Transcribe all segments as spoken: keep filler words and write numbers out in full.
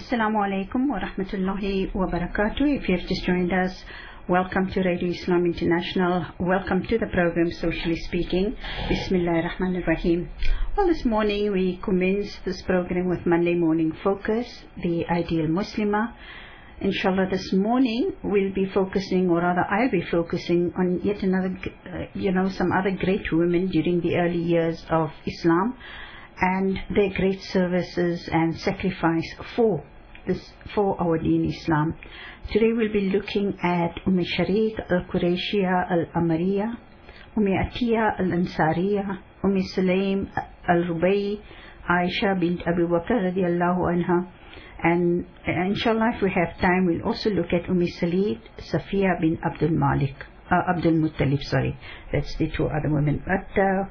Assalamu alaikum wa rahmatullahi wa barakatuh. If you have just joined us, welcome to Radio Islam International. Welcome to the program Socially Speaking. Bismillahir Rahmanir Rahim. Well, this morning we commence this program with Monday Morning Focus, the Ideal Muslimah. Inshallah, this morning we'll be focusing, or rather I'll be focusing on yet another, uh, you know, some other great women during the early years of Islam, and their great services and sacrifice for this, for our Deen Islam. Today we'll be looking at Umm Sharik al-Qurayshiyya al-Amariya, Umm Atiyya al-Ansariya, Umm Sulaim al-Rubai, Aisha bint Abu Bakr radiallahu anha, and uh, inshallah, if we have time, we'll also look at Umm Salid, Safiya bin Abdul Malik, uh, Abdul Muttalib, sorry, that's the two other women. But uh,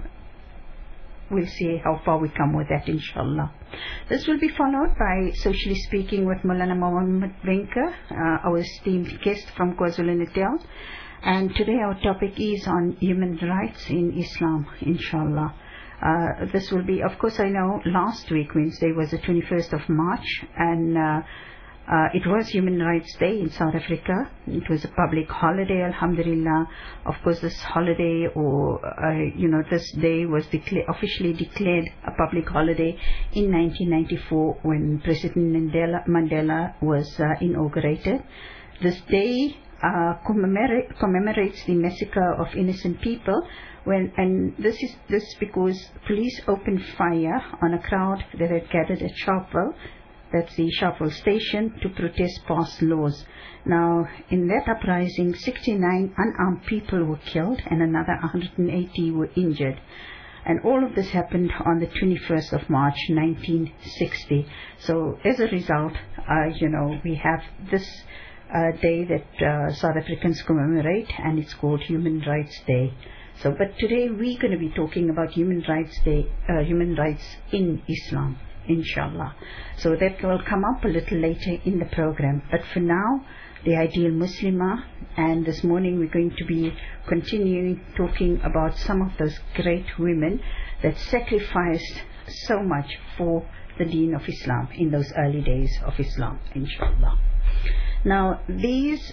we'll see how far we come with that, inshallah. This will be followed by Socially Speaking with Maulana Muhammad Venka, uh, our esteemed guest from KwaZulu-Natal. And today our topic is on human rights in Islam, inshallah. Uh, this will be, of course, I know last week, Wednesday, was the twenty-first of March, and uh, Uh, it was Human Rights Day in South Africa. It was a public holiday, alhamdulillah. Of course, this holiday, or uh, you know, this day was decla- officially declared a public holiday in nineteen ninety-four when President Mandela, Mandela was uh, inaugurated. This day uh, commemorate, commemorates the massacre of innocent people. When, and this is this because police opened fire on a crowd that had gathered at Sharpeville. That's the Sharpeville station, to protest past laws. Now, in that uprising, sixty-nine unarmed people were killed and another one hundred eighty were injured. And all of this happened on the twenty-first of March, nineteen sixty. So, as a result, uh, you know, we have this uh, day that uh, South Africans commemorate, and it's called Human Rights Day. So, but today we're going to be talking about Human Rights Day, uh, human rights in Islam, inshallah. So that will come up a little later in the program. But for now, the Ideal Muslimah, and this morning we're going to be continuing talking about some of those great women that sacrificed so much for the Deen of Islam in those early days of Islam, inshallah. Now, these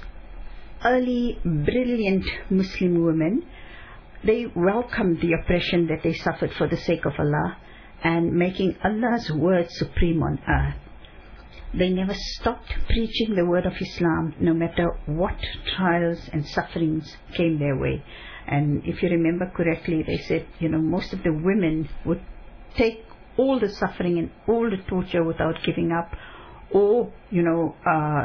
early brilliant Muslim women, they welcomed the oppression that they suffered for the sake of Allah, and making Allah's word supreme on earth. They never stopped preaching the word of Islam, no matter what trials and sufferings came their way. And if you remember correctly, they said, you know, most of the women would take all the suffering and all the torture without giving up, or, you know, uh,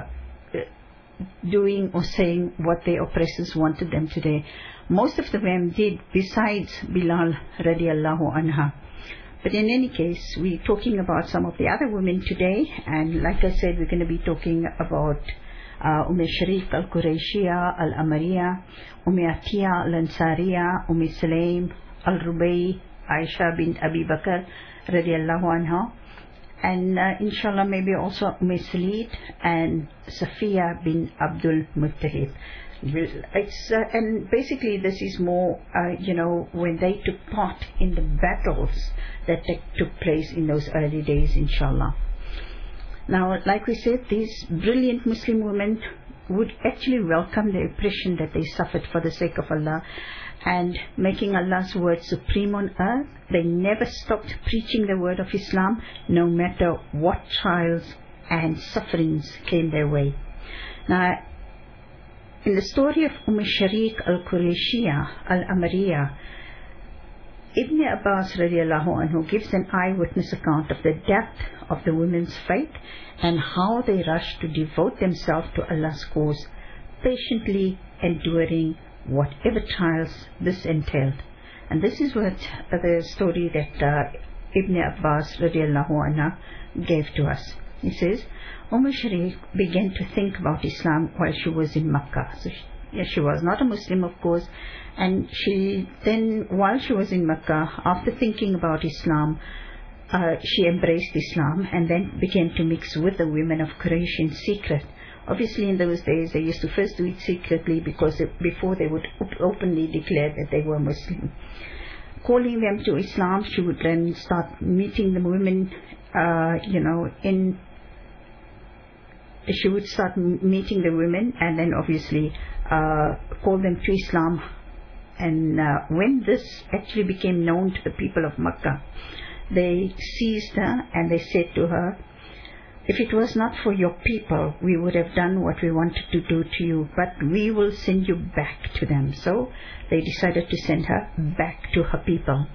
doing or saying what their oppressors wanted them to do. Most of them did, besides Bilal radiallahu anha. But in any case, we're talking about some of the other women today, and like I said, we're going to be talking about uh, Umm Sharik al-Qurayshiyya al-Amariya, Umm Atiyya al-Ansariya, Umm Sulaim al-Rubai, Aisha bint Abi Bakr radiallahu anha, and uh, inshallah maybe also Umm Salid and Safiya bin Abdul Muttalib. It's, uh, and basically this is more, uh, you know, when they took part in the battles that t- took place in those early days, inshallah. Now, like we said, these brilliant Muslim women would actually welcome the oppression that they suffered for the sake of Allah, and making Allah's word supreme on earth. They never stopped preaching the word of Islam, no matter what trials and sufferings came their way. Now, in the story of Umm Sharik al-Qurayshiyya al-Amariya, Ibn Abbas radiallahu anhu gives an eyewitness account of the depth of the women's faith and how they rushed to devote themselves to Allah's cause, patiently enduring whatever trials this entailed. And this is what uh, the story that uh, Ibn Abbas radiallahu anhu gave to us. He says, Umm Sharik began to think about Islam while she was in Makkah. So she, yeah, she was not a Muslim, of course, and she then, while she was in Makkah, after thinking about Islam, uh, she embraced Islam and then began to mix with the women of Quraysh in secret. Obviously, in those days, they used to first do it secretly, because it, before they would op- openly declare that they were Muslim. Calling them to Islam, she would then start meeting the women, uh, you know, in she would start m- meeting the women, and then obviously uh, call them to Islam. And uh, when this actually became known to the people of Makkah, they seized her and they said to her, if it was not for your people, we would have done what we wanted to do to you, but we will send you back to them. So they decided to send her back to her people.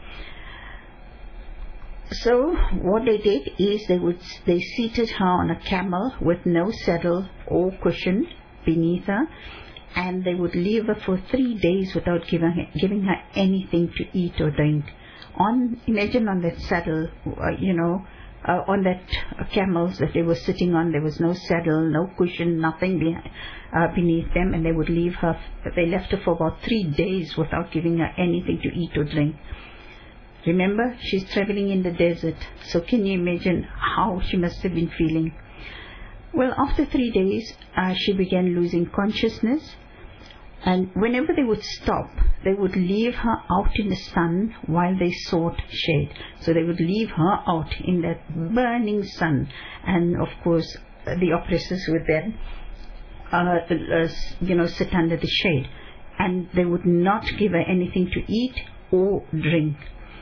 So what they did is they would they seated her on a camel with no saddle or cushion beneath her, and they would leave her for three days without giving her, giving her anything to eat or drink. On imagine on that saddle, uh, you know, uh, on that uh, camels that they were sitting on, there was no saddle, no cushion, nothing behind, uh, beneath them, and they would leave her. They left her for about three days without giving her anything to eat or drink. Remember, she's traveling in the desert, so can you imagine how she must have been feeling? Well, after three days, uh, she began losing consciousness, and whenever they would stop, they would leave her out in the sun while they sought shade. So they would leave her out in that burning sun, and of course, the oppressors would then, uh, uh, you know, sit under the shade, and they would not give her anything to eat or drink.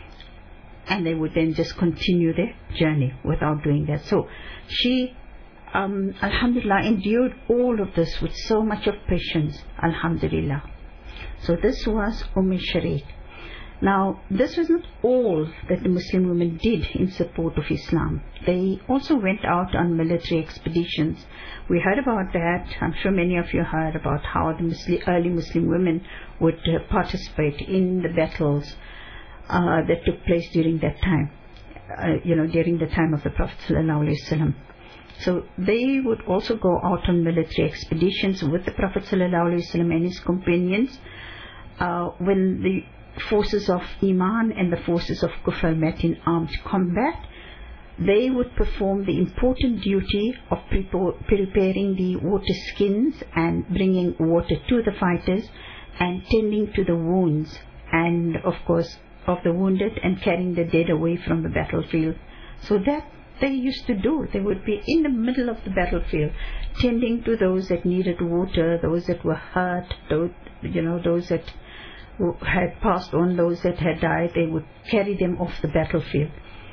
And they would then just continue their journey without doing that. So she, um, alhamdulillah, endured all of this with so much of patience, alhamdulillah. So this was Umm Sharik. Now, this was not all that the Muslim women did in support of Islam. They also went out on military expeditions. We heard about that. I'm sure many of you heard about how the Muslim, early Muslim women would uh, participate in the battles Uh, that took place during that time, uh, you know, during the time of the Prophet ﷺ. So they would also go out on military expeditions with the Prophet ﷺ and his companions. Uh, when the forces of Iman and the forces of Kufr met in armed combat, they would perform the important duty of pre- preparing the water skins and bringing water to the fighters and tending to the wounds, and of course of the wounded, and carrying the dead away from the battlefield. So that they used to do. They would be in the middle of the battlefield, tending to those that needed water, those that were hurt, those, you know, those that had passed on, those that had died. They would carry them off the battlefield.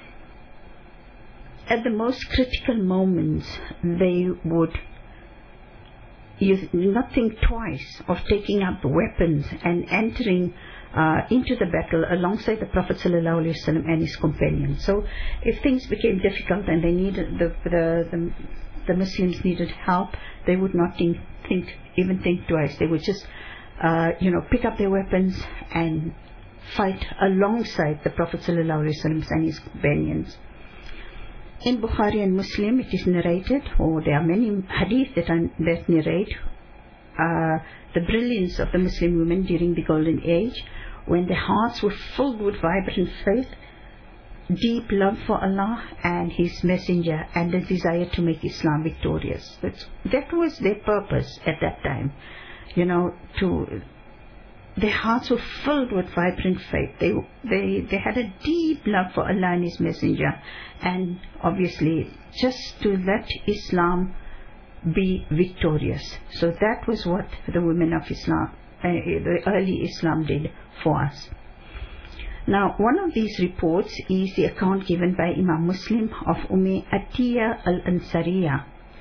At the most critical moments, they would use, not think twice of taking up weapons and entering Uh, into the battle alongside the Prophet ﷺ and his companions. So if things became difficult and they needed the the, the, the Muslims needed help, they would not think, think even think twice. They would just uh, you know pick up their weapons and fight alongside the Prophet ﷺ and his companions. In Bukhari and Muslim, it is narrated, or there are many hadith that, are, that narrate uh, the brilliance of the Muslim women during the Golden Age, when their hearts were filled with vibrant faith, deep love for Allah and His Messenger, and the desire to make Islam victorious. That's, that was their purpose at that time. You know, to their hearts were filled with vibrant faith. They they they had a deep love for Allah and His Messenger, and obviously just to let Islam be victorious. So that was what the women of Islam, uh, the early Islam, did for us. Now, one of these reports is the account given by Imam Muslim of Umm Atiyah al-Ansariya,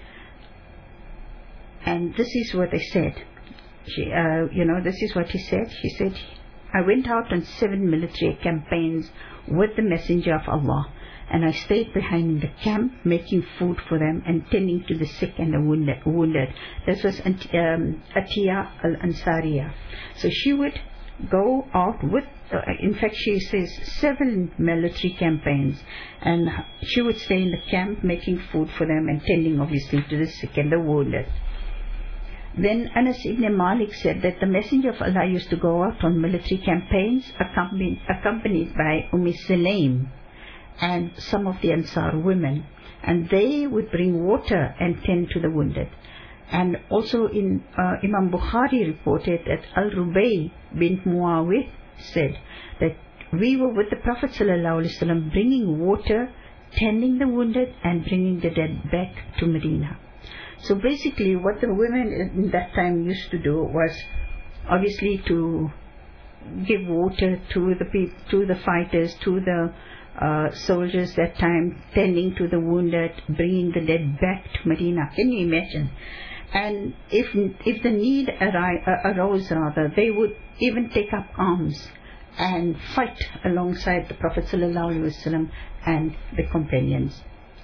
and this is what they said. She, uh, you know, this is what he said. She said, "I went out on seven military campaigns with the Messenger of Allah, and I stayed behind in the camp, making food for them and tending to the sick and the wounded." This was um, Atiyah al-Ansariya. So she would go out with, uh, in fact she says, seven military campaigns, and she would stay in the camp making food for them and tending obviously to the sick and the wounded. Then Anas ibn Malik said that the Messenger of Allah used to go out on military campaigns accompanied, accompanied by Umm Sulaim and some of the Ansar women, and they would bring water and tend to the wounded. And also in uh, Imam Bukhari reported that Al-Rubay bint Muawiyah said that we were with the Prophet ﷺ bringing water, tending the wounded, and bringing the dead back to Medina. So basically what the women in that time used to do was obviously to give water to the pe- to the fighters, to the uh, soldiers that time, tending to the wounded, bringing the dead back to Medina. Can you imagine? And if if the need ari- uh, arose, rather, they would even take up arms and fight alongside the Prophet ﷺ and the companions.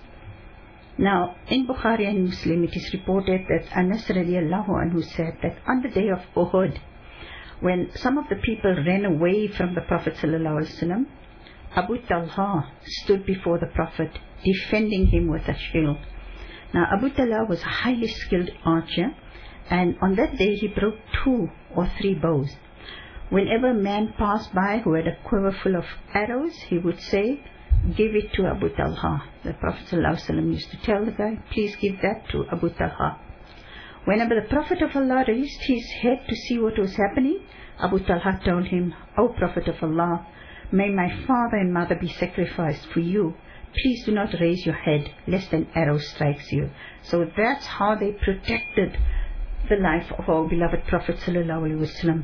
Now, in Bukhari and Muslim, it is reported that Anas radiallahu anhu said that on the day of Uhud, when some of the people ran away from the Prophet ﷺ, Abu Talha stood before the Prophet, defending him with a shield. Now, Abu Talha was a highly skilled archer, and on that day he broke two or three bows. Whenever a man passed by who had a quiver full of arrows, he would say, "Give it to Abu Talha." The Prophet ﷺ used to tell the guy, "Please give that to Abu Talha." Whenever the Prophet of Allah raised his head to see what was happening, Abu Talha told him, "O Prophet of Allah, may my father and mother be sacrificed for you. Please do not raise your head, lest an arrow strikes you." So that's how they protected the life of our beloved Prophet ﷺ.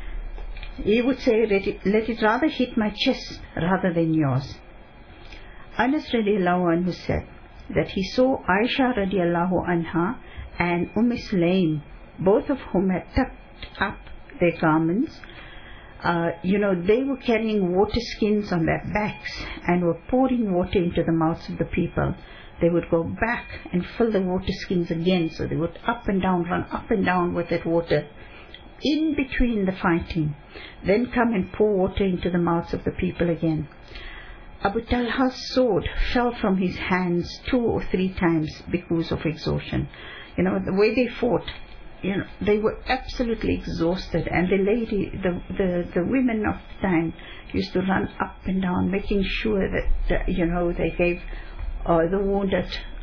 He would say, let it, let it rather hit my chest rather than yours. Anas radiallahu anhu said that he saw Aisha radiallahu anha and Umm Sulaim, both of whom had tucked up their garments. Uh, you know, they were carrying water skins on their backs and were pouring water into the mouths of the people. They would go back and fill the water skins again, so they would up and down, run up and down with that water in between the fighting, then come and pour water into the mouths of the people again. Abu Talha's sword fell from his hands two or three times because of exhaustion. You know, the way they fought, you know, they were absolutely exhausted, and the lady, the the, the women of the time used to run up and down, making sure that, that you know, they gave uh, the wounded,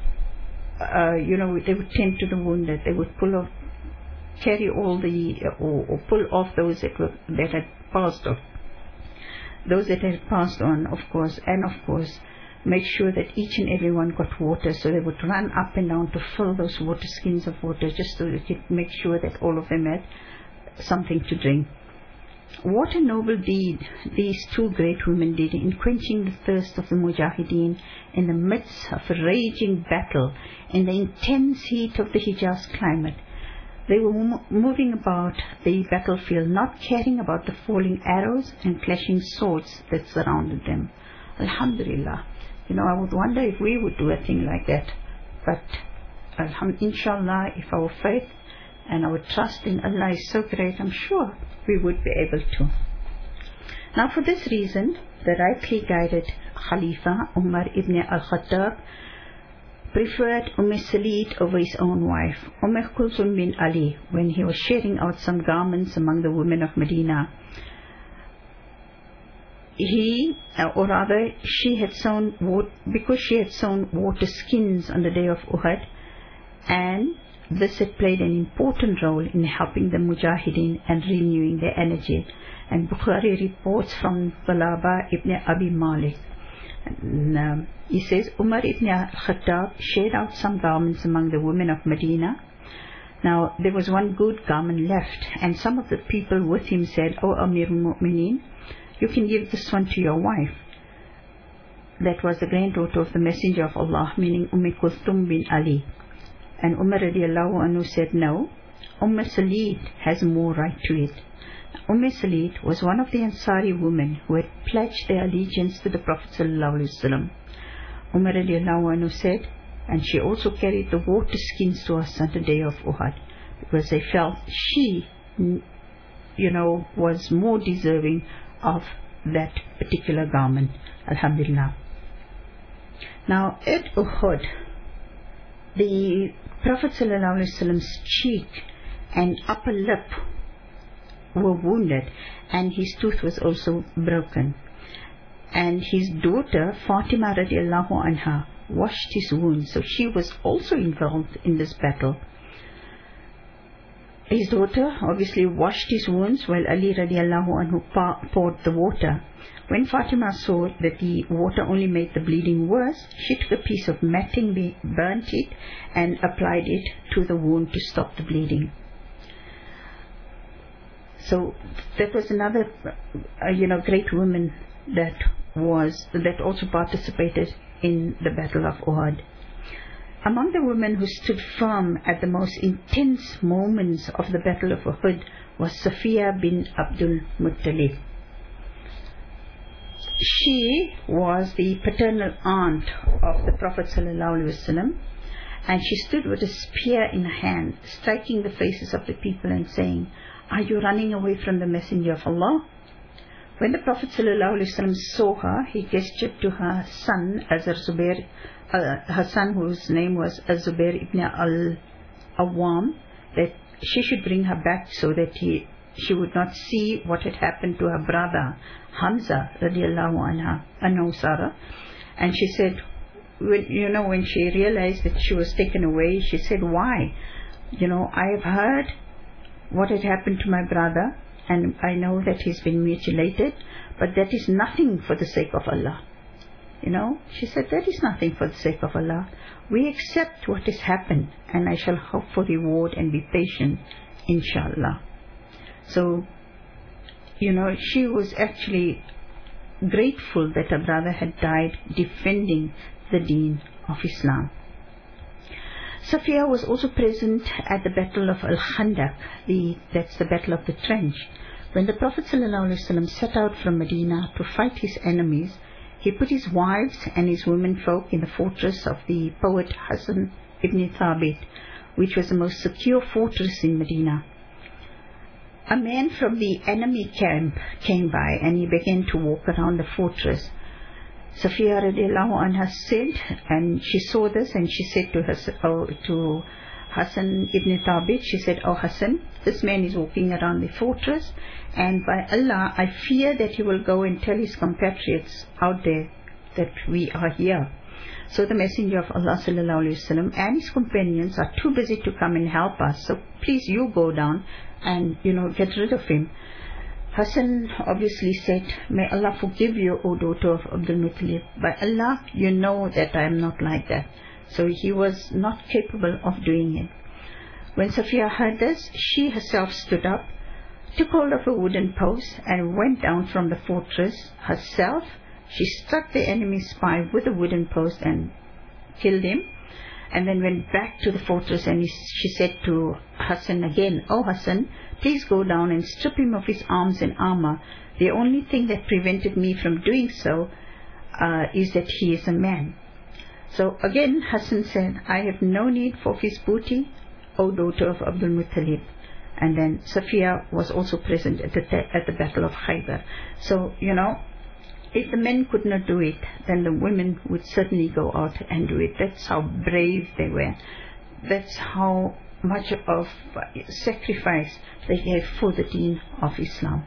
uh, you know, they would tend to the wounded, they would pull off, carry all the, uh, or, or pull off those that were, that had passed off, those that had passed on, of course, and of course, make sure that each and every one got water, so they would run up and down to fill those water skins of water, just so they could make sure that all of them had something to drink. What a noble deed these two great women did in quenching the thirst of the Mujahideen in the midst of a raging battle in the intense heat of the Hijaz climate. They were mo- moving about the battlefield, not caring about the falling arrows and clashing swords that surrounded them. Alhamdulillah. You know, I would wonder if we would do a thing like that. But, alham- inshallah, if our faith and our trust in Allah is so great, I'm sure we would be able to. Now, for this reason, the rightly guided Khalifa, Umar ibn al-Khattab, preferred Umm Salid over his own wife, Umm Kulthum bin Ali, when he was sharing out some garments among the women of Medina. He, or rather, she had sewn, because she had sewn water skins on the day of Uhud, and this had played an important role in helping the Mujahideen and renewing their energy. And Bukhari reports from Balaba ibn Abi Malik. And, um, he says, Umar ibn al-Khattab shared out some garments among the women of Medina. Now, there was one good garment left, and some of the people with him said, "O Amir al-Mu'mineen, you can give this one to your wife." That was the granddaughter of the Messenger of Allah, meaning Umm Kulthum bin Ali. And Umar radiallahu anhu said, "No, Umm Salid has more right to it." Umm Salid was one of the Ansari women who had pledged their allegiance to the Prophet sallallahu alaihi wasallam. Umar radiallahu anhu said, and she also carried the water skins to us on the day of Uhud, because they felt she, you know, was more deserving of that particular garment. Alhamdulillah. Now, at Uhud, the Prophet sallallahu alaihi wasallam's cheek and upper lip were wounded, and his tooth was also broken. And his daughter Fatima radiallahu anha washed his wounds, so she was also involved in this battle. his daughter obviously washed his wounds while Ali radiallahu anhu poured the water. When Fatima saw that the water only made the bleeding worse, she took a piece of matting, burnt it, and applied it to the wound to stop the bleeding. So that was another, uh, you know, great woman that was that also participated in the Battle of Uhud. Among the women who stood firm at the most intense moments of the Battle of Uhud was Safiya bin Abdul Muttalib. She was the paternal aunt of the Prophet ﷺ, and she stood with a spear in her hand, striking the faces of the people and saying, "Are you running away from the Messenger of Allah?" When the Prophet ﷺ saw her, he gestured to her son, Azar Zubair, uh, her son whose name was Az-Zubair ibn al-Awwam, that she should bring her back so that he, she would not see what had happened to her brother, Hamza radiallahu anha, anhu Sarah. And she said, when, you know, when she realized that she was taken away, she said, "Why? You know, I have heard what had happened to my brother, and I know that he's been mutilated, but that is nothing for the sake of Allah." You know, she said, that is nothing for the sake of Allah. We accept what has happened, and I shall hope for reward and be patient, inshallah. So, you know, she was actually grateful that her brother had died defending the deen of Islam. Safiya was also present at the Battle of Al-Khandaq, the, that's the Battle of the Trench. When the Prophet ﷺ set out from Medina to fight his enemies, he put his wives and his women folk in the fortress of the poet Hassan ibn Thabit, which was the most secure fortress in Medina. A man from the enemy camp came by and he began to walk around the fortress. Safiya radiallahu anha said, and she saw this, and she said to, her, oh, to Hassan ibn Thabit, she said, "Oh Hassan, this man is walking around the fortress, and by Allah, I fear that he will go and tell his compatriots out there that we are here." So the Messenger of Allah sallallahu alaihi wasallam and his companions are too busy to come and help us. So please, you go down and, you know, get rid of him. Hassan obviously said, "May Allah forgive you, O daughter of Abdul Muttalib. By Allah, you know that I am not like that." So he was not capable of doing it. When Safiya heard this, she herself stood up, took hold of a wooden post, and went down from the fortress herself. She struck the enemy's spy with a wooden post and killed him, and then went back to the fortress, and he, she said to Hassan again, "Oh Hassan, please go down and strip him of his arms and armor. The only thing that prevented me from doing so uh, is that he is a man." So again Hassan said, "I have no need for his booty, O daughter of Abdul Muttalib." And then Safiya was also present at the, at the Battle of Khaybar. So, you know, if the men could not do it, then the women would certainly go out and do it. That's how brave they were. That's how much of sacrifice they gave for the deen of Islam.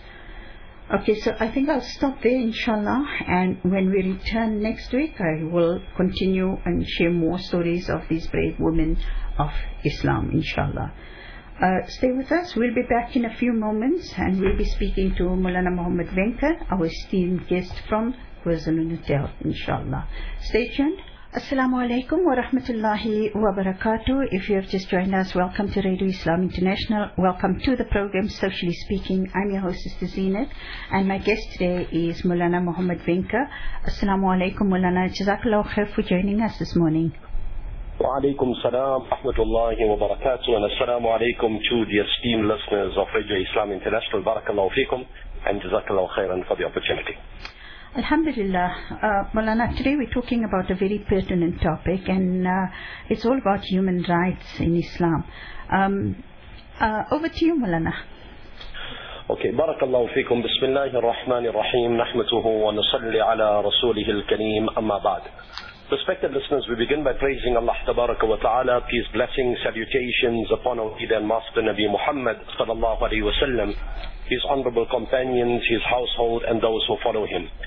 Okay, so I think I'll stop there, inshallah, and when we return next week, I will continue and share more stories of these brave women of Islam, inshallah. Uh, stay with us. We'll be back in a few moments, and we'll be speaking to Maulana Muhammad Venkat, our esteemed guest from KwaZulu-Natal, inshallah. Stay tuned. Assalamu alaikum wa rahmatullahi wa barakatuh. If you have just joined us, welcome to Radio Islam International. Welcome to the program Socially Speaking. I'm your host, Sister Zeenat, and my guest today is Maulana Muhammad Venkat. Assalamu alaikum, Maulana. Jazakallah khair for joining us this morning. Wa alaikum salam, rahmatullahi wa barakatuh, and assalamu alaikum to the esteemed listeners of Radio Islam International. Barakallahu feekum, and jazakallahu khairan for the opportunity. Alhamdulillah. Uh, Maulana, today we're talking about a very pertinent topic, and uh, it's all about human rights in Islam. Um, uh, over to you, Maulana. Okay, barakallahu feekum. Bismillahir Rahmanir Rahim. Nahmatuhu wa nusalli ala rasulihil kareem. Amma ba'd. Respected listeners, we begin by praising Allah Tabaraka wa Ta'ala, peace, blessings, salutations upon our leader and master Nabi Muhammad sallallahu alayhi wa sallam, his honorable companions, his household, and those who follow him.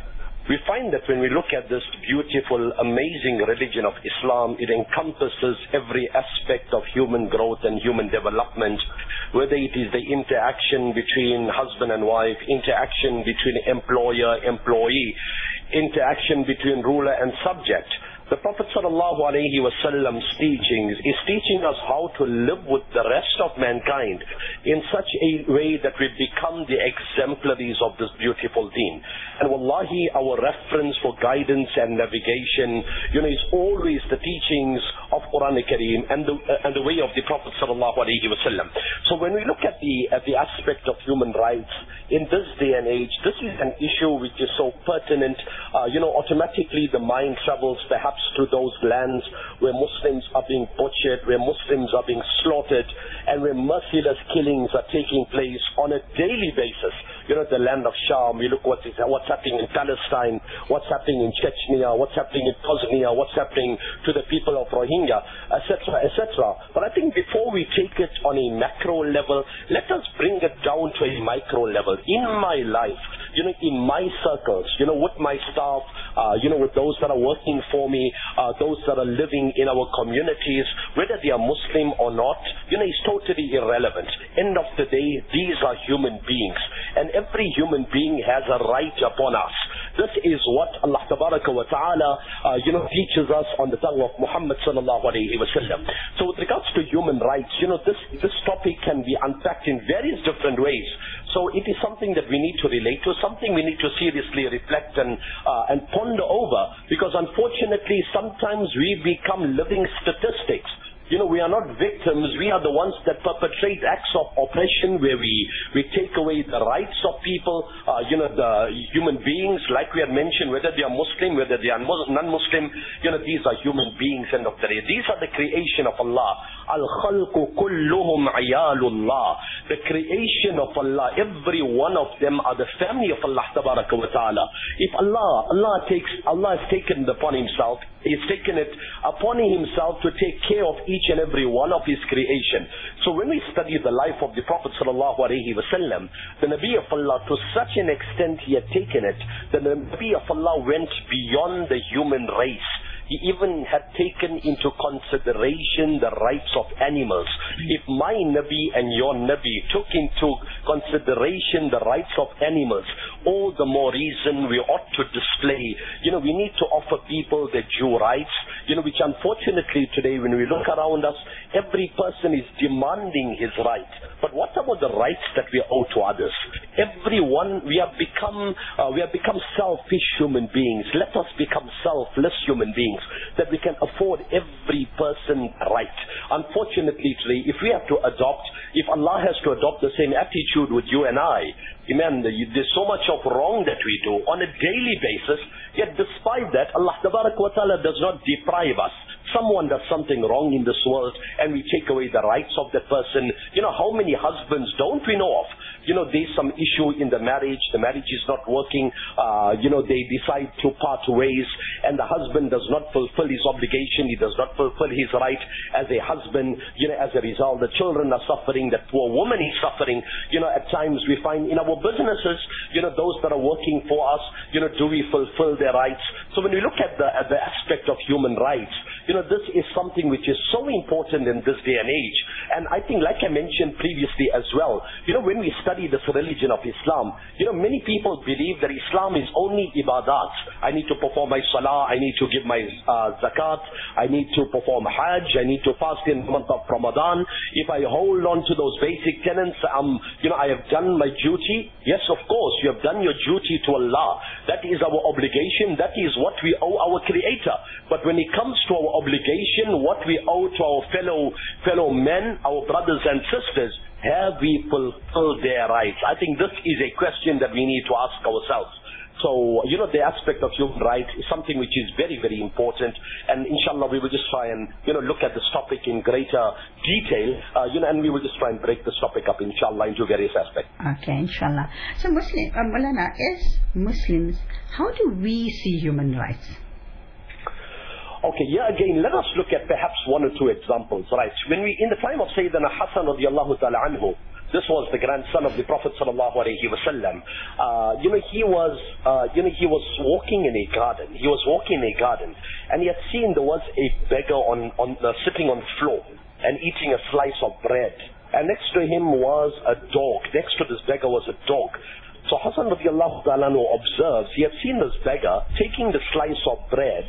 we find that when we look at this beautiful, amazing religion of Islam, it encompasses every aspect of human growth and human development, whether it is the interaction between husband and wife, interaction between employer, employee, interaction between ruler and subject. The Prophet sallallahu alaihi wasallam's teachings is teaching us how to live with the rest of mankind in such a way that we become the exemplaries of this beautiful deen. And wallahi, our reference for guidance and navigation, you know, is always the teachings of Quran Kareem and the, uh, and the way of the Prophet sallallahu alaihi wasallam. So when we look at the, at the aspect of human rights in this day and age, this is an issue which is so pertinent, uh, you know, automatically the mind travels perhaps to those lands where Muslims are being butchered, where Muslims are being slaughtered, and where merciless killings are taking place on a daily basis. You know, the land of Sham, we look what is, what's happening in Palestine, what's happening in Chechnya, what's happening in Bosnia, what's happening to the people of Rohingya, et cetera, et cetera. But I think before we take it on a macro level, let us bring it down to a micro level. In my life, you know, in my circles, you know, with my staff, uh, you know, with those that are working for me, uh, those that are living in our communities, whether they are Muslim or not, you know, is totally irrelevant. End of the day, these are human beings, and every human being has a right upon us. This is what Allah Tabaraka wa Ta'ala, uh, you know, teaches us on the tongue of Muhammad sallallahu alayhi wa sallam. So with regards to human rights, you know, this, this topic can be unpacked in various different ways. So it is something that we need to relate to, something we need to seriously reflect and, uh, and ponder over, because unfortunately sometimes we become living statistics. You know, we are not victims. We are the ones that perpetrate acts of oppression where we, we take away the rights of people, uh, you know, the human beings, like we had mentioned, whether they are Muslim, whether they are non-Muslim, you know, these are human beings, end of the day. These are the creation of Allah. Al-khalqu kulluhum ayalullah. The creation of Allah, every one of them are the family of Allah Tabaraka wa Ta'ala. If Allah, Allah takes, Allah has taken it upon himself, he's taken it upon himself to take care of each and every one of his creation. So when we study the life of the Prophet sallallahu alaihi wasallam, the Nabi of Allah, to such an extent he had taken it, the Nabi of Allah went beyond the human race. He even had taken into consideration the rights of animals. If my Nabi and your Nabi took into consideration the rights of animals, all the more reason we ought to display. You know, we need to offer people their due rights, you know, which unfortunately today when we look around us, every person is demanding his right. But what about the rights that we owe to others? Everyone, we have become, uh, we have become selfish human beings. Let us become selfless human beings, that we can afford every person right. Unfortunately today, if we have to adopt, if Allah has to adopt the same attitude with you and I, amen, there's so much of wrong that we do on a daily basis, yet despite that, Allah Tabaraka wa Ta'ala does not deprive us. Someone does something wrong in this world and we take away the rights of that person. You know, how many husbands don't we know of? You know, there's some issue in the marriage, the marriage is not working, uh, you know, they decide to part ways, and the husband does not fulfill his obligation, he does not fulfill his right as a husband. You know, as a result, the children are suffering, that poor woman is suffering. You know, at times we find in our businesses, you know, those that are working for us, you know, do we fulfill their rights? So when we look at the, at the aspect of human rights, you know, this is something which is so important in this day and age. And I think, like I mentioned previously as well, you know, when we study this religion of Islam, you know, many people believe that Islam is only ibadat. I need to perform my salah, I need to give my uh, zakat, I need to perform hajj, I need to fast in the month of Ramadan. If I hold on to those basic tenets, um, you know, I have done my duty. Yes, of course, you have done your duty to Allah. That is our obligation. That is what we owe our Creator. But when it comes to our obligation, what we owe to our fellow fellow men, our brothers and sisters, have we fulfilled their rights? I think this is a question that we need to ask ourselves. So, you know, the aspect of human rights is something which is very, very important. And inshallah, we will just try and, you know, look at this topic in greater detail, uh, you know, and we will just try and break this topic up, inshallah, into various aspects. Okay, inshallah. So, Muslim, uh, Maulana, as Muslims, how do we see human rights? Okay, yeah, again, let us look at perhaps one or two examples, right? When we, in the time of Sayyidina Hassan radiallahu ta'ala anhu, This was the grandson of the Prophet sallallahu alaihi wasallam. Uh, you know, he was, uh, you know, he was walking in a garden. He was walking in a garden, and he had seen there was a beggar on, on uh, sitting on the floor and eating a slice of bread. And next to him was a dog. Next to this beggar was a dog. So Hassan radiallahu ta'ala observes, he had seen this beggar taking the slice of bread,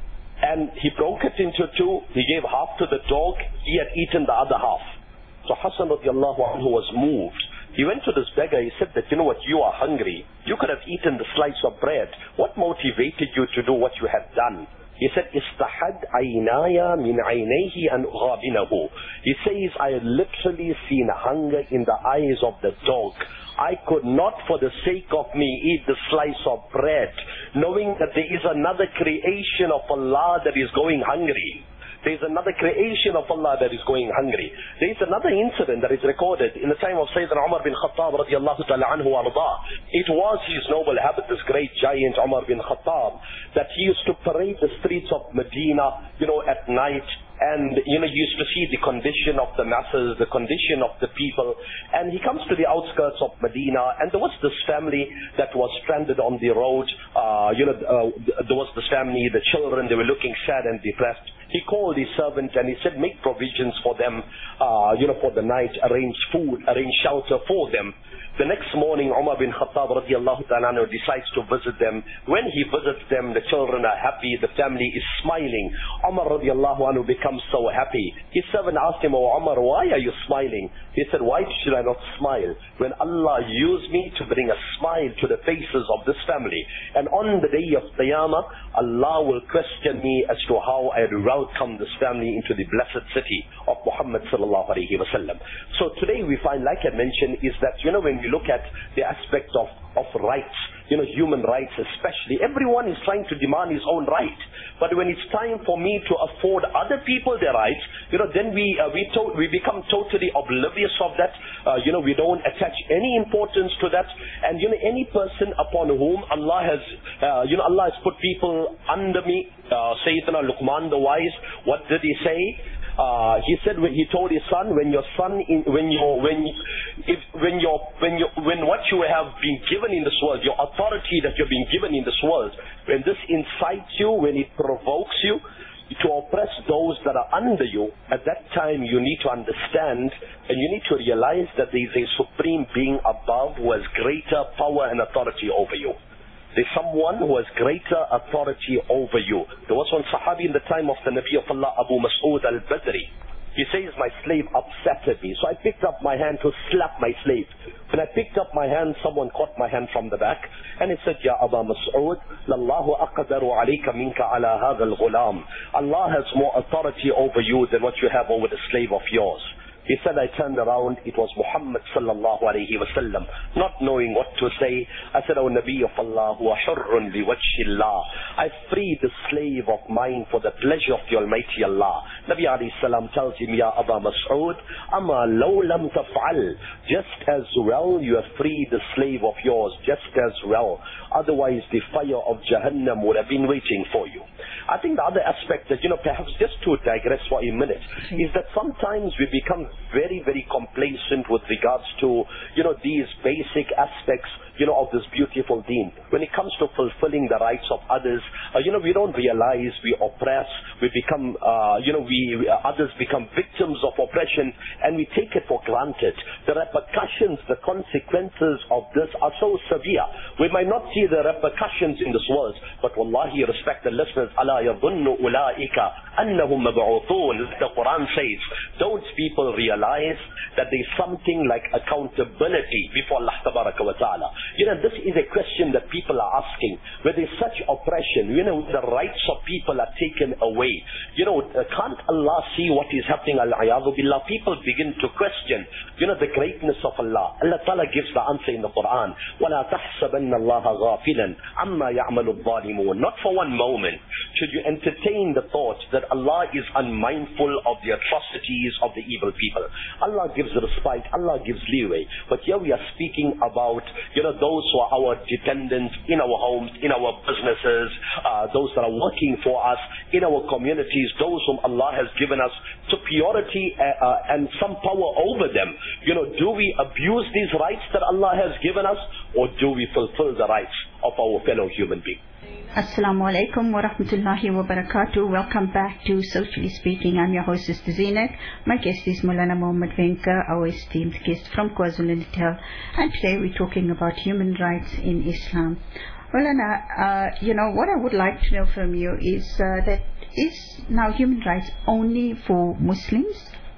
and he broke it into two. He gave half to the dog. He had eaten the other half. So Hassan radiallahu anhu was moved. He went to this beggar. He said that, you know what, you are hungry. You could have eaten the slice of bread. What motivated you to do what you had done? He said, "Istahad aynaya min aynayhi an ughabinahu." He says, I had literally seen hunger in the eyes of the dog. I could not, for the sake of me, eat the slice of bread, knowing that there is another creation of Allah that is going hungry. There is another creation of Allah that is going hungry. There is another incident that is recorded in the time of Sayyidina Umar bin Khattab radiallahu ta'ala anhu arda. It was his noble habit, this great giant Umar bin Khattab, that he used to parade the streets of Medina, you know, at night. And, you know, he used to see the condition of the masses, the condition of the people. And he comes to the outskirts of Medina, and there was this family that was stranded on the road. Uh, you know, uh, there was this family, the children, they were looking sad and depressed. He called his servant and he said, make provisions for them, uh, you know, for the night, arrange food, arrange shelter for them. The next morning, Umar bin Khattab radiallahu ta'ala decides to visit them. When he visits them, the children are happy, the family is smiling. Umar radiallahu anhu becomes so happy. His servant asked him, "Oh Umar, why are you smiling?" He said, "Why should I not smile when Allah used me to bring a smile to the faces of this family? And on the day of Qiyamah, Allah will question me as to how I had welcomed this family into the blessed city of Muhammad sallallahu alaihi wasallam." So today we find, like I mentioned, is that, you know, when we look at the aspect of, of rights, you know, human rights especially, everyone is trying to demand his own right. But when it's time for me to afford other people their rights, you know, then we uh, we to- we become totally oblivious of that. Uh, you know, we don't attach any importance to that. And, you know, any person upon whom Allah has, uh, you know, Allah has put people under me, uh, Sayyidina Luqman the wise, what did he say? Uh, he said, when he told his son, when your son, in, when you, when, if, when your, when you, when what you have been given in this world, your authority that you've been given in this world, when this incites you, when it provokes you to oppress those that are under you, at that time you need to understand and you need to realize that there is a supreme being above who has greater power and authority over you. There's someone who has greater authority over you. There was one Sahabi in the time of the Nabi of Allah, Abu Mas'ud al-Badri. He says, my slave upset me. So I picked up my hand to slap my slave. When I picked up my hand, someone caught my hand from the back. And he said, Ya Aba Mas'ud, Lallahu aqdaru alayka minka ala hadha al-ghulam. Allah has more authority over you than what you have over the slave of yours. He said, I turned around, it was Muhammad sallallahu alayhi wa sallam. Not knowing what to say, I said, O Nabi of Allah, wa hurrun li wajhillah. I freed the slave of mine for the pleasure of the Almighty Allah. Nabi alayhi salam tells him, Ya Aba Mas'ud, Amma law lam taf'al. Just as well you have freed the slave of yours, just as well. Otherwise the fire of Jahannam would have been waiting for you. I think the other aspect that, you know, perhaps just to digress for a minute, is that sometimes we become very, very complacent with regards to, you know, these basic aspects, you know, of this beautiful deen. When it comes to fulfilling the rights of others, uh, you know, we don't realize we oppress, we become, uh, you know, we, uh, others become victims of oppression, and we take it for granted. The repercussions, the consequences of this are so severe. We might not see the repercussions in this world, but wallahi, respected listeners, أَلَا يَظُنُّ أُولَٰئِكَ أَنَّهُمْ مَبْعُوثُونَ. The Quran says, those people realize that there is something like accountability before Allah tabaraka wa ta'ala. You know, this is a question that people are asking. Where there is such oppression, you know, the rights of people are taken away. You know, uh, can't Allah see what is happening? Al-A'yadhu Billah. People begin to question, you know, the greatness of Allah. Allah Ta'ala gives the answer in the Quran. وَلَا تَحْسَبَنَّ اللَّهَ غَافِلًا عَمَّا يَعْمَلُ الظَّالِمُونَ. Not for one moment should you entertain the thought that Allah is unmindful of the atrocities of the evil people. Allah gives respite, Allah gives leeway. But here we are speaking about, you know, those who are our dependents in our homes, in our businesses, uh, those that are working for us, in our communities, those whom Allah has given us superiority uh, uh, and some power over them. You know, do we abuse these rights that Allah has given us, or do we fulfill the rights of our fellow human beings? Assalamu alaikum wa rahmatullahi wa barakatuh. Welcome back to Socially Speaking. I'm your host, Sister Zeenat. My guest is Maulana Muhammad Venka, our esteemed guest from KwaZulu-Natal. And today we're talking about human rights in Islam. Maulana, uh, you know, what I would like to know from you is uh, that is now human rights only for Muslims?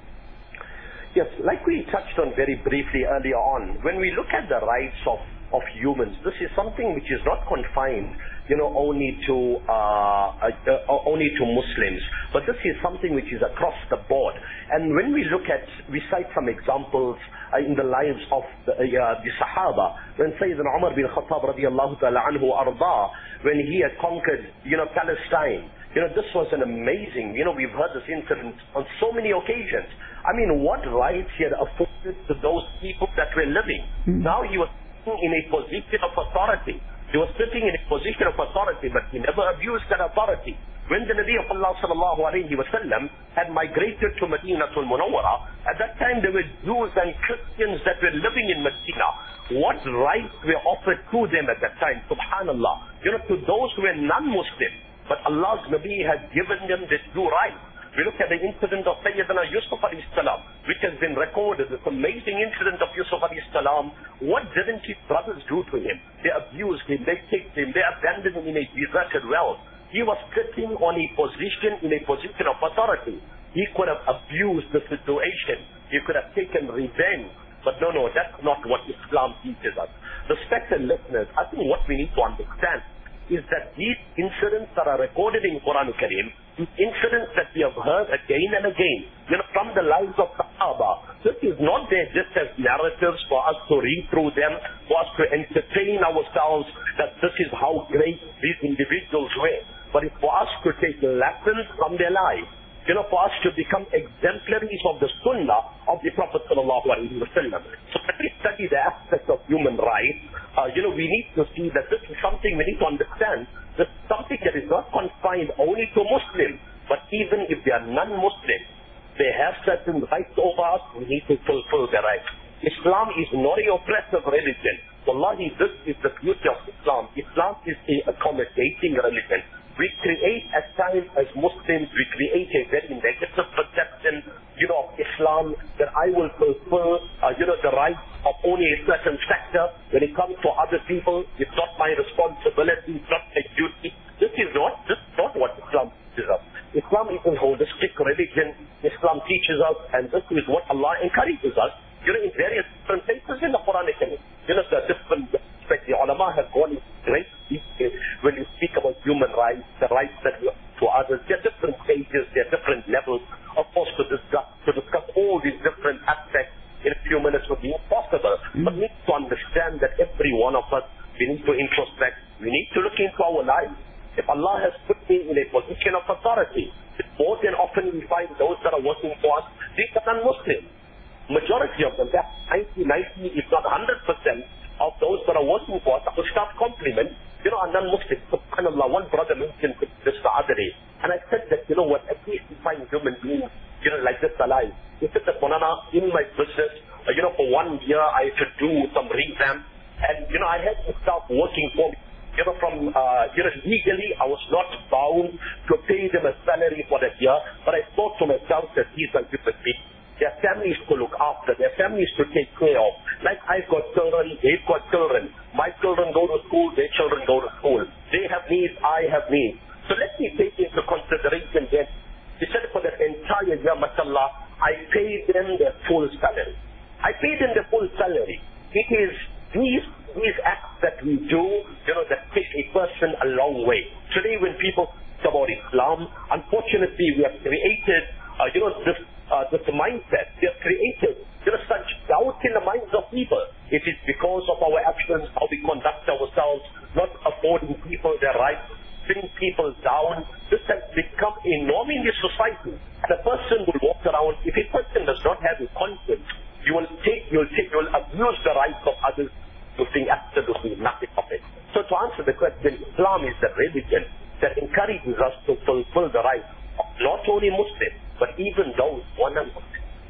Yes, like we touched on very briefly earlier on, when we look at the rights of, of humans, this is something which is not confined, you know, only to uh, uh, uh, only to Muslims, but this is something which is across the board. And when we look at, we cite some examples uh, in the lives of the, uh, the Sahaba, when Sayyidina Umar bin Khattab radiallahu ta'ala anhu arda, when he had conquered, you know, Palestine. You know, this was an amazing, you know, we've heard this incident on so many occasions. I mean, what rights he had afforded to those people that were living. Mm. Now he was sitting in a position of authority. He was sitting in a position of authority, but he never abused that authority. When the Nabi of Allah sallallahu alayhi wa sallam had migrated to Madinatul Munawwara, at that time there were Jews and Christians that were living in Medina. What rights were offered to them at that time? Subhanallah. You know, to those who were non-Muslim. But Allah's Nabi had given them this due right. We look at the incident of Sayyidina Yusuf alayhi salam, which has been recorded, this amazing incident of Yusuf alayhi salam. What didn't his brothers do to him? They abused him, they kicked him, they abandoned him in a deserted well. He was sitting on a position, in a position of authority. He could have abused the situation. He could have taken revenge. But no, no, that's not what Islam teaches us. Respected listeners, I think what we need to understand is that these incidents that are recorded in Quran Kareem, these incidents that we have heard again and again, you know, from the lives of Sahaba, this is not there just as narratives for us to read through them, for us to entertain ourselves that this is how great these individuals were. But it's for us to take lessons from their lives. You know, for us to become exemplaries of the sunnah of the Prophet sallallahu alaihi wasallam. So when we study the aspect of human rights, uh, you know, we need to see that this is something we need to understand. This is something that is not confined only to Muslims, but even if they are non-Muslims, they have certain rights over us. We need to fulfill their rights. Islam is not an oppressive religion. Wallahi, this is the beauty of Islam. Islam is an accommodating religion. We create at times as Muslims, we create a very negative perception, you know, of Islam, that I will fulfill, uh, you know, the rights of only a certain sector. When it comes to other people, it's not my responsibility, it's not my duty. This is not, this is not what Islam teaches us. Islam is a holistic religion. Islam teaches us, and this is what Allah encourages us, you know, in various different places in the Quran. You know, the different aspects, the ulama have gone into great detail when you speak about human rights, the rights that you have to others. There are different stages, there are different levels. Of course, to discuss, to discuss all these different aspects in a few minutes would be impossible. Mm. But we need to understand that every one of us, we need to introspect, we need to look into our lives. If Allah has put me in a position of authority, more than often we find those that are working for us, these are non-Muslims. Majority of them, that's ninety, ninety, if not one hundred percent of those that are working for us, I will start compliment, you know, are non-Muslims. SubhanAllah, one brother mentioned this the other day, and I said that, you know what, at least we find human beings, you know, like this alive. He said that, Monana, in my business, uh, you know, for one year I had to do some revamp, and, you know, I had to start working for me. You know, from, uh, you know, legally, I was not bound to pay them a salary for that year, but I thought to myself that these are different people. Their families to look after, their families to take care of. Like I've got children, they've got children. My children go to school, their children go to school. They have needs, I have needs. So let me take into consideration that he said for the entire year, mashallah, I pay them their full salary. I pay them the full salary. It is these these acts that we do, you know, that take a person a long way. Today when people talk about Islam, unfortunately we have created, uh, you know, this Uh, this mindset. They have created, you know, such doubt in the minds of people. It is because of our actions, how we conduct ourselves, not affording people their rights, bring people down. This has become a norm in this society. And a person will walk around, if a person does not have a conscience, you will take, you will take, you will abuse the rights of others to think absolute the religion that encourages us to fulfill the rights of not only Muslims, but even those who are non-Muslims.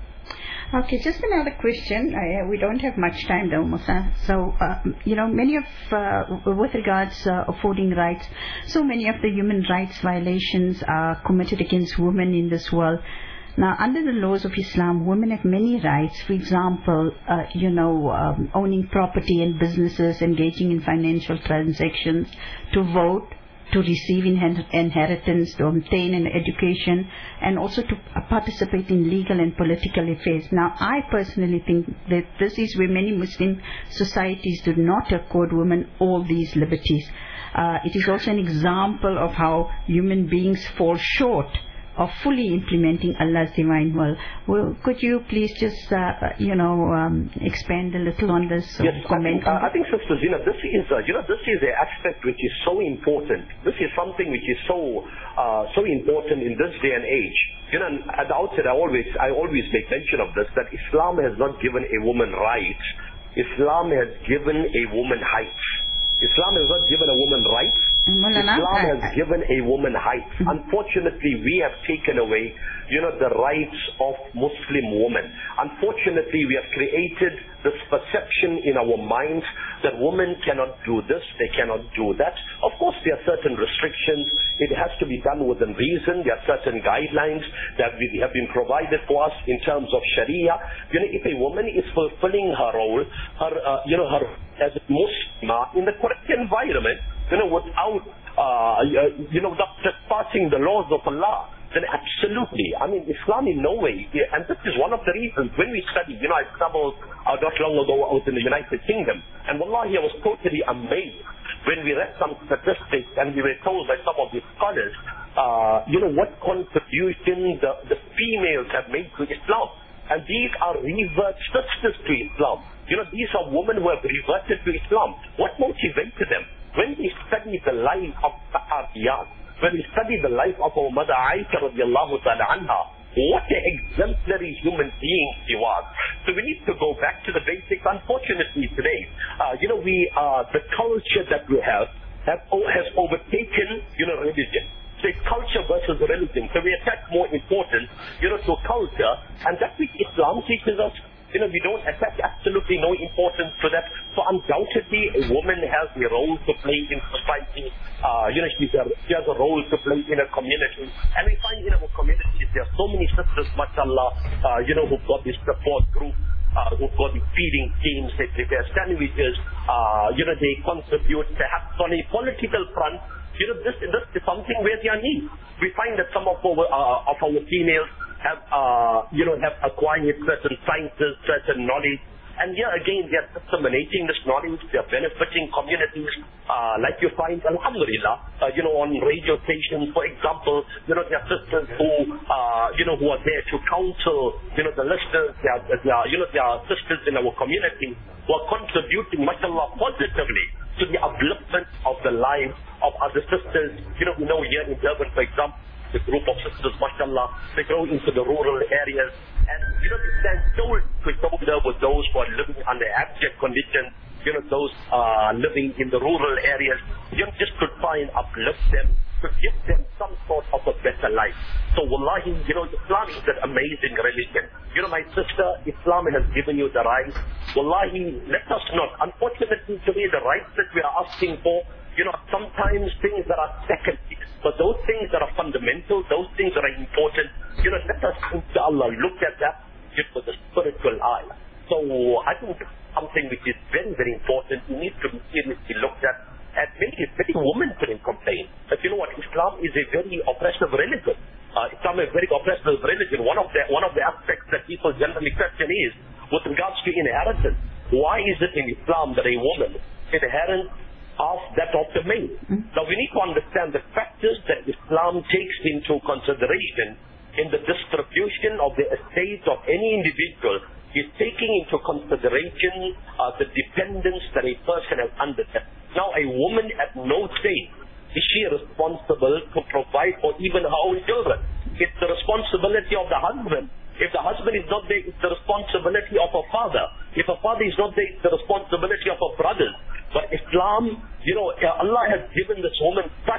Okay, just another question. Uh, we don't have much time though, Musa. So, uh, you know, many of, uh, with regards uh, affording rights, so many of the human rights violations are committed against women in this world. Now, under the laws of Islam, women have many rights. For example, uh, you know, um, owning property and businesses, engaging in financial transactions, to vote, to receive inheritance, to obtain an education, and also to participate in legal and political affairs. Now, I personally think that this is where many Muslim societies do not accord women all these liberties. Uh, it is also an example of how human beings fall short of fully implementing Allah's divine will. Well, could you please just, uh, you know, um, expand a little on this? Yes, comment I think, uh, I think, Sister Zina, this is, uh, you know, this is an aspect which is so important. This is something which is so, uh, so important in this day and age. You know, at the outset, I always, I always make mention of this, that Islam has not given a woman rights. Islam has given a woman heights. Islam has not given a woman rights. Islam has given a woman heights. Unfortunately, we have taken away, you know, the rights of Muslim women. Unfortunately, we have created this perception in our minds that women cannot do this, they cannot do that. Of course, there are certain restrictions. It has to be done within reason. There are certain guidelines that we have been provided for us in terms of Sharia. You know, if a woman is fulfilling her role, her, uh, you know, her as a Muslim in the correct environment, you know, without, uh, you know, just passing the laws of Allah, then absolutely. I mean, Islam in no way, and this is one of the reasons when we study, you know, I traveled uh, not long ago, I was in the United Kingdom, and wallahi, I was totally amazed when we read some statistics and we were told by some of the scholars, uh, you know, what contribution the, the females have made to Islam. And these are revert sisters to Islam. You know, these are women who have reverted to Islam. What motivated them? When we study the life of Sahabiyat, when we study the life of our mother Aisha radiallahu ta'ala anha, what an exemplary human being she was. So we need to go back to the basics. Unfortunately today, uh, you know, we, uh, the culture that we have, have has overtaken, you know, religion. So it's culture versus religion. So we attach more importance, you know, to culture, and that which Islam teaches us, you know, we don't attach absolutely no importance to that. So undoubtedly, a woman has a role to play in society. Uh, you know, she's a, she has a role to play in a community. And we find in our communities, there are so many sisters, mashallah, uh, you know, who've got this support group. Uh, who've got the feeding teams, they prepare sandwiches, uh, you know, they contribute perhaps on a political front. You know, this, this is something where they are needed. We find that some of our, uh, of our females have, uh, you know, have acquired certain sciences, certain knowledge. And here again, they are disseminating this knowledge, they are benefiting communities, uh, like you find, alhamdulillah, uh, you know, on radio stations, for example, you know, there are sisters who, uh, you know, who are there to counsel, you know, the listeners, they are, they are, you know, there are sisters in our community who are contributing, mashallah, positively to the upliftment of the lives of other sisters. You know, we know here in Durban, for example, the group of sisters, mashallah, they go into the rural areas and, you know, they stand shoulder to shoulder with those who are living under abject conditions, you know, those uh, living in the rural areas, you know, just to try and uplift them, to give them some sort of a better life. So wallahi, you know, Islam is an amazing religion. You know, my sister, Islam has given you the rights. Wallahi, let us not, unfortunately today, the rights that we are asking for, you know, sometimes things that are secondary. But those things that are fundamental, those things that are important, you know, let us, inshallah, look at that just with a spiritual eye. So I think something which is very, very important, it needs to be seriously looked at. And many, many women couldn't complain. But you know what, Islam is a very oppressive religion. Uh, Islam is a very oppressive religion. One of the one of the aspects that people generally question is with regards to inheritance. Why is it in Islam that a woman inherits of that of the male? Mm-hmm. Now we need to understand the factors that Islam takes into consideration in the distribution of the estate of any individual. Is taking into consideration uh, the dependence that a person has under them. Now a woman at no stage is she responsible to provide for even her own children. It's the responsibility of the husband. If the husband is not there, it's the responsibility of her father. If her father is not there, it's the responsibility of her brothers. But Islam, you know, Allah has given this woman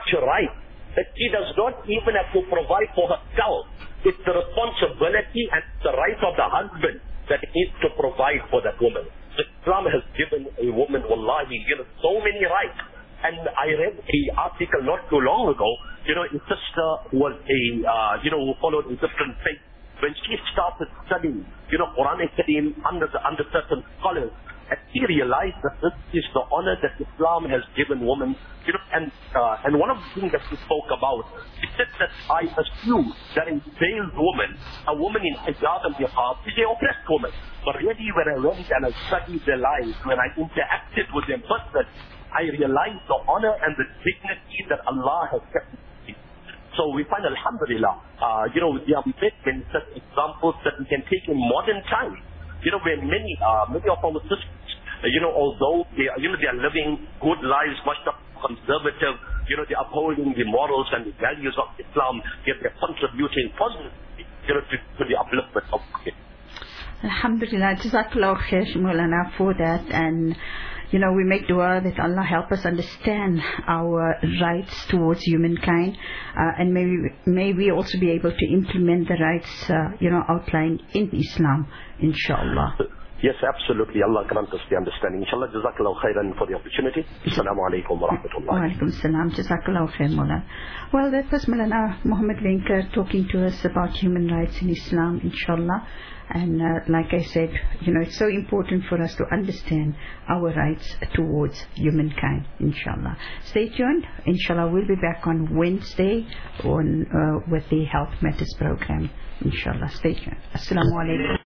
does not even have to provide for herself. It's the responsibility and the right of the husband that he needs to provide for that woman. Islam has given a woman, wallahi, you know, so many rights. And I read an article not too long ago, you know, a sister who was a, uh, you know, who followed a different faith. When she started studying, you know, Quran Kareem under, the, under certain scholars, and she realized that this is the honor that Islam has given women, you know, and uh, and one of the things that she spoke about, she said that I assume that a veiled woman, a woman in hijab and niqab, is an oppressed woman. But really, when I went and I studied their lives, when I interacted with them personally, I realized the honor and the dignity that Allah has kept. So we find, alhamdulillah, uh, you know, there are many such examples that we can take in modern times. You know, where many, uh, many of our sisters, uh, you know, although they, are, you know, they are living good lives, much more conservative, you know, they are upholding the morals and the values of Islam, yet they are contributing positively, you know, to, to the upliftment of it. Alhamdulillah, Jazakallah khair, Maulana, for that. And you know, we make dua that Allah help us understand our rights towards humankind, uh, and may we, may we also be able to implement the rights, uh, you know, outlined in Islam, inshallah. Yes, absolutely. Allah grant us the understanding. Inshallah, Jazakallah khairan for the opportunity. Assalamu alaikum wa rahmatullah. Wa alaikum salam. Jazakallah khair, Mawlana. Well, that was Maulana Muhammad Linker talking to us about human rights in Islam, inshallah. And uh, like I said, you know, it's so important for us to understand our rights towards humankind, inshallah. Stay tuned. Inshallah, we'll be back on Wednesday on uh, with the Health Matters program, inshallah. Stay tuned. Assalamu alaikum.